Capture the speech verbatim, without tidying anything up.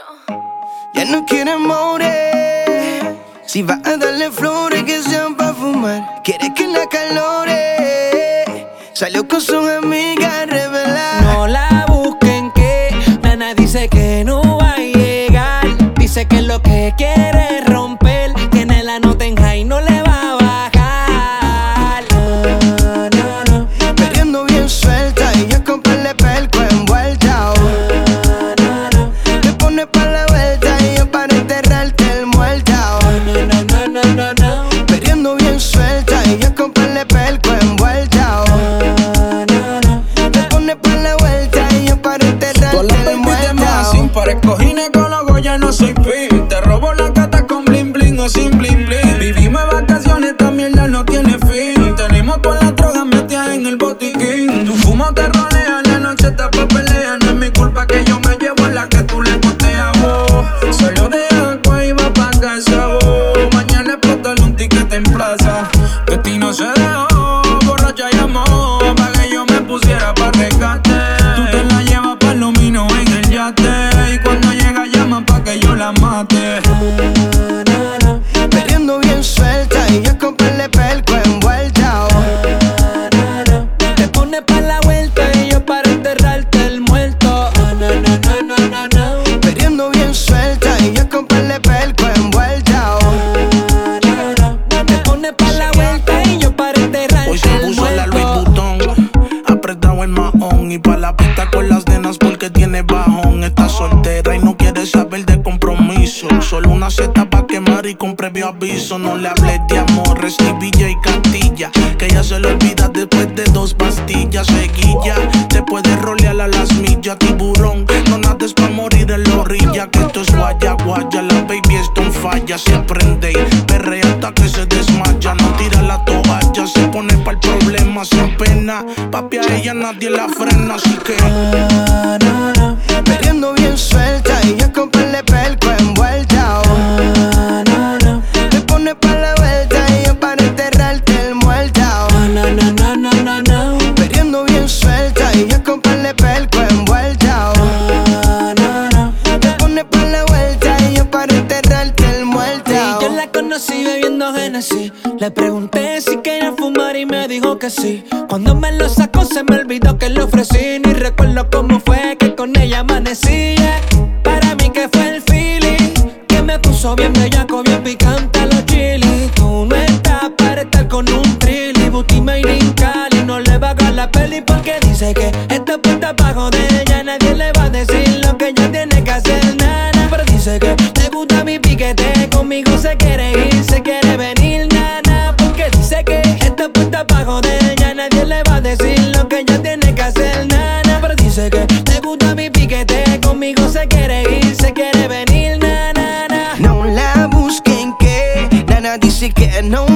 Ya no quiere morir. Si va a darle flores que sean pa' fumar, quiere que la calore. Salió con sus amigas a revelar. No la busquen que Nana dice que no va a llegar. Dice que lo que quiere es romper, que en la nota en high no le va a bajar. No, no, no. Perdiendo bien suelta y yo con par de pelco envuelta. No, no, no. Te pones pa' la vuelta y yo para enterrarte el muerto. No, no, no, no, no, no. Perdiendo bien suelta y yo con par de pelco envuelta. No, no, no. Te pones pa' la vuelta y yo para enterrarte el muerto. Sin parezco ginecólogo, ya no soy pin. Te robo la cata con bling bling o sin bling bling. Vivimos vacaciones, esta mierda no tiene fin. Tenemos todas las drogas metidas en el botiquín. Tu fumo te rolea, la noche está pa' pelea. No es mi culpa que yo me llevo la que tú le costeas, oh. Salió de agua y va pa' casa, oh. Mañana explótale un ticket en plaza. Destino se dejó, borracha llamó pa' que yo me pusiera pa' rescate. Tú te la llevas pa' lo mino en el yate. Y cuando llega llama pa' que yo la mate. Perdiendo bien suelta y yo con par de pelco envuelta. Te pones pa' la vuelta y yo para enterrarte el muerto. No, no, no, no, no, no. Perdiendo bien suelta y yo con par de pelco envuelta. Te pones pa' la vuelta y yo para enterrarte Hoy se el puso la Louis muerto. Vuitton, apretado el mahón. Y pa' la pista con las nenas porque tiene bajón. Está soltera y no quiere saber de compromiso. Solo una seta pa' quemar y con previo aviso. No le hables de amores ni Villa y Castilla, que ella se le olvida después de dos pastillas. Seguilla, te puede rolear a las millas. Tiburón, no nades pa' morir en la orilla. Que esto es guaya guaya, la baby esto no falla. Se aprende y perrea hasta que se desmaya. No tira la toalla, se pone pa'l problema sin pena. Papi, a ella nadie la frena, así que Perdiendo bien suelta y yo con par de pelco envuelta. Te pones pa' la vuelta y yo para enterrarte el muerto. No, no, no, no, no, no. Perdiendo bien suelta y yo con par de pelco envuelta. Te pones pa' la vuelta y yo para enterrarte el muerto. Y yo la conocí bebiendo Genesis. Le pregunté si quería fumar y me dijo que sí. Cuando me lo sacó se me olvidó que le ofrecí. Ni recuerdo cómo fue que con ella amanecí, yeah. Para mí que fue el feeling que me puso bien bellaco, bien picante a los chili. Tú no estás para estar con un trilly. Booty made in Cali, no le va a hacer la peli porque dice que esta puesta pa' joder. Ya nadie le va a decir lo que ella tiene que hacer, nana. Pero dice que le gusta mi piquete, conmigo se quiere ir, se quiere venir, nana. Porque dice que esta puesta pa' joder. Ya nadie le va a decir lo que ella tiene que hacer, nana. Pero dice que le gusta mi piquete, conmigo se quiere ir, se quiere venir, nana. No la busquen que Nana dice que no